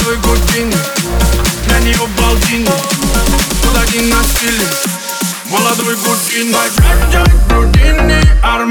Молодой Гудини, для нее Балдини. Тут один на стиле, молодой Гудини. Джек Гудини,